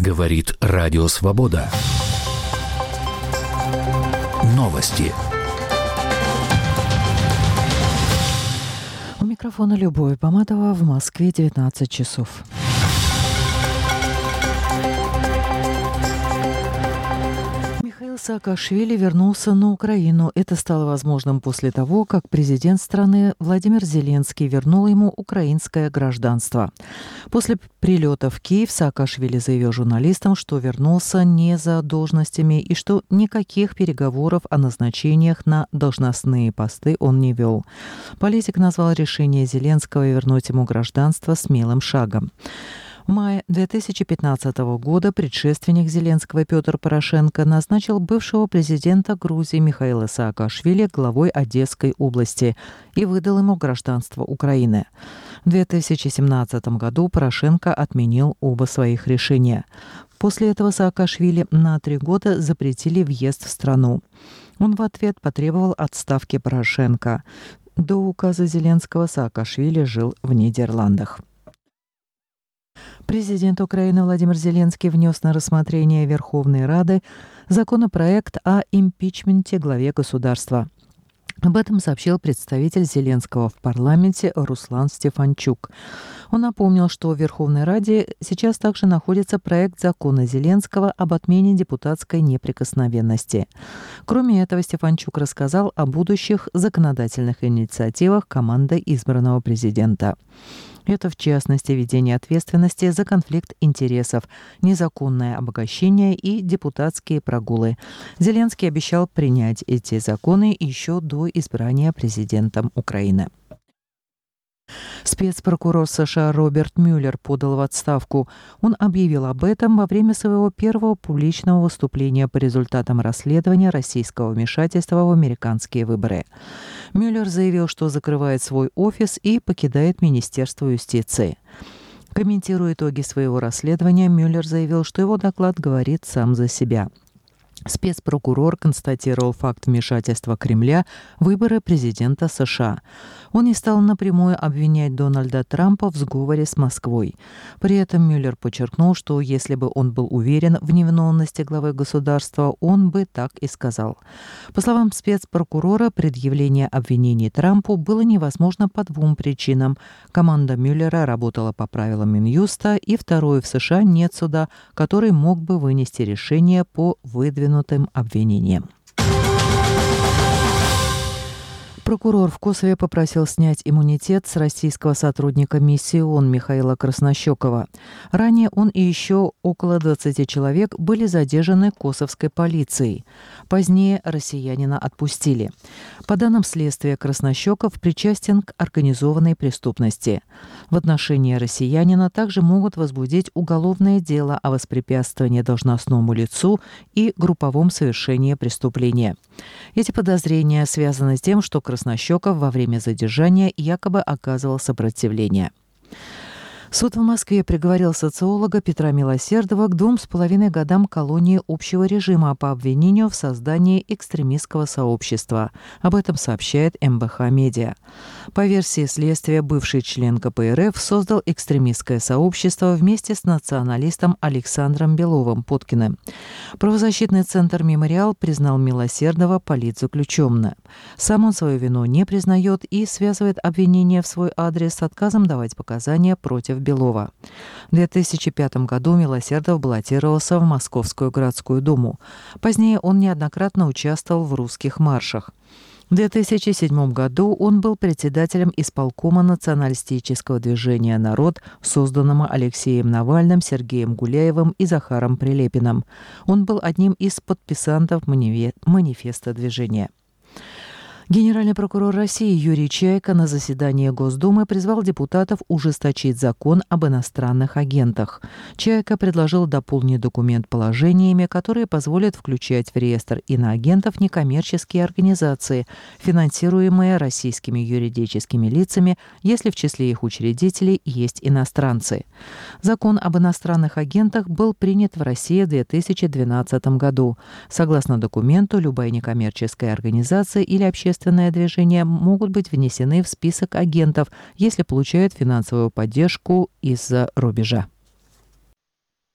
Говорит Радио Свобода. Новости. У микрофона Любовь Баматова, в Москве 19 часов. Михаил Саакашвили вернулся на Украину. Это стало возможным после того, как президент страны Владимир Зеленский вернул ему украинское гражданство. После прилета в Киев Саакашвили заявил журналистам, что вернулся не за должностями и что никаких переговоров о назначениях на должностные посты он не вел. Политик назвал решение Зеленского вернуть ему гражданство смелым шагом. В мае 2015 года предшественник Зеленского Петр Порошенко назначил бывшего президента Грузии Михаила Саакашвили главой Одесской области и выдал ему гражданство Украины. В 2017 году Порошенко отменил оба своих решения. После этого Саакашвили на 3 года запретили въезд в страну. Он в ответ потребовал отставки Порошенко. До указа Зеленского Саакашвили жил в Нидерландах. Президент Украины Владимир Зеленский внес на рассмотрение Верховной Рады законопроект о импичменте главе государства. Об этом сообщил представитель Зеленского в парламенте Руслан Стефанчук. Он напомнил, что в Верховной Раде сейчас также находится проект закона Зеленского об отмене депутатской неприкосновенности. Кроме этого, Стефанчук рассказал о будущих законодательных инициативах команды избранного президента. Это, в частности, введение ответственности за конфликт интересов, незаконное обогащение и депутатские прогулы. Зеленский обещал принять эти законы еще до избрания президентом Украины. Спецпрокурор США Роберт Мюллер подал в отставку. Он объявил об этом во время своего первого публичного выступления по результатам расследования российского вмешательства в американские выборы. Мюллер заявил, что закрывает свой офис и покидает Министерство юстиции. Комментируя итоги своего расследования, Мюллер заявил, что его доклад говорит сам за себя. Спецпрокурор констатировал факт вмешательства Кремля в выборы президента США. Он не стал напрямую обвинять Дональда Трампа в сговоре с Москвой. При этом Мюллер подчеркнул, что если бы он был уверен в невиновности главы государства, он бы так и сказал. По словам спецпрокурора, предъявление обвинений Трампу было невозможно по 2 причинам. Команда Мюллера работала по правилам Минюста, и второе, в США нет суда, который мог бы вынести решение по выдвинутым обвинениям. Прокурор в Косове попросил снять иммунитет с российского сотрудника миссии ООН Михаила Краснощекова. Ранее он и еще около 20 человек были задержаны косовской полицией. Позднее россиянина отпустили. По данным следствия, Краснощеков причастен к организованной преступности. В отношении россиянина также могут возбудить уголовное дело о воспрепятствовании должностному лицу и групповом совершении преступления. Эти подозрения связаны с тем, что Краснощеков во время задержания якобы оказывал сопротивление. Суд в Москве приговорил социолога Петра Милосердова к 2,5 годам колонии общего режима по обвинению в создании экстремистского сообщества. Об этом сообщает МБХ Медиа. По версии следствия, бывший член КПРФ создал экстремистское сообщество вместе с националистом Александром Беловым-Поткиным. Правозащитный центр «Мемориал» признал Милосердова политзаключенным. Сам он свою вину не признает и связывает обвинения в свой адрес с отказом давать показания против Белова. В 2005 году Милосердов баллотировался в Московскую городскую думу. Позднее он неоднократно участвовал в русских маршах. В 2007 году он был председателем исполкома националистического движения «Народ», созданного Алексеем Навальным, Сергеем Гуляевым и Захаром Прилепиным. Он был одним из подписантов манифеста движения. Генеральный прокурор России Юрий Чайка на заседании Госдумы призвал депутатов ужесточить закон об иностранных агентах. Чайка предложил дополнить документ положениями, которые позволят включать в реестр иноагентов некоммерческие организации, финансируемые российскими юридическими лицами, если в числе их учредителей есть иностранцы. Закон об иностранных агентах был принят в России в 2012 году. Согласно документу, любая некоммерческая организация или общественное движение могут быть внесены в список агентов, если получают финансовую поддержку из-за рубежа.